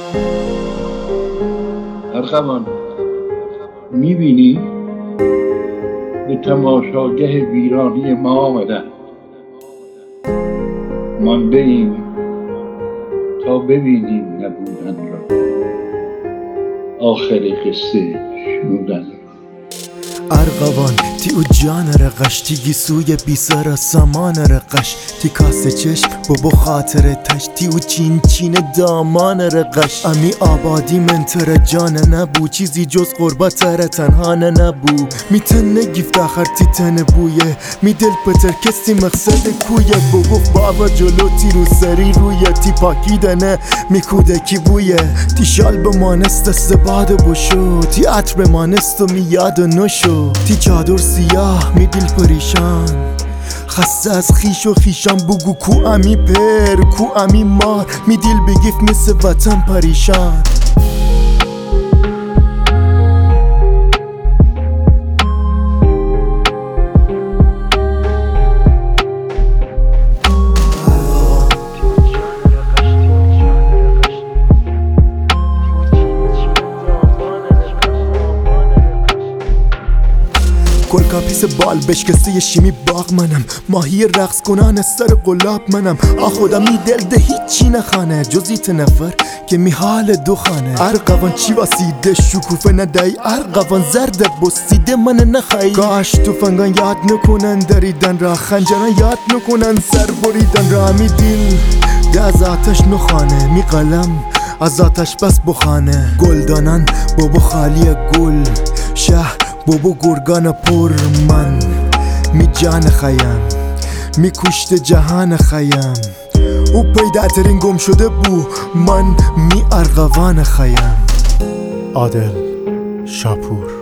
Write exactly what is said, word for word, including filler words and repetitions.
ارغوان میبینی به تماشاگه ویرانی ما آمدن. مانده ایم تا ببینیم نبودن را، آخر قصه شنودن را. ارغوان تی او جان رقش تی گیسوی بیسر سامان رقش تی کاسه چشم بابا خاطر تش تی او چین چین دامان رقش امی آبادی من تر جان نبو، چیزی جز قربت تر تنها نبو. می تن نگیفت آخر تی تن بویه، می دل پتر کسی مقصد کویه. بگفت بابا جلو تی رو سری رویه، تی پاکیدنه می کوده کی بویه. تی شال بمانست دست باد بشو، تی عطر بمانست و می یاد و نشو. تی چادر سیاه می دل پریشان، خسته از خیش و خیشان. بگو کو امی پر کو امی مار، می دل بگیف مثل وطن پریشان. گل کاپیس بال بشکسته شیمی باغ منم، ماهی رقص کنان از سر قلاب منم. آخودم می دل ده هیچی نخانه جزی تنفر که می حال دو خانه. ارغوان چی واسیده شکوفه ندهی، ارغوان زرده بستیده من نخواهی. کاش توفنگان یاد نکنن دریدن را، خنجران یاد نکنن سر بریدن را. می دل ده از آتش نخانه، می قلم از آتش بس بخانه. گلدانان بابا خالی گل، شهر بابا گرگان پر. من می جان خیم می کشت جهان خیم، او پیدا ترین گم شده بو. من می ارغوان خیم. عادل شاپور.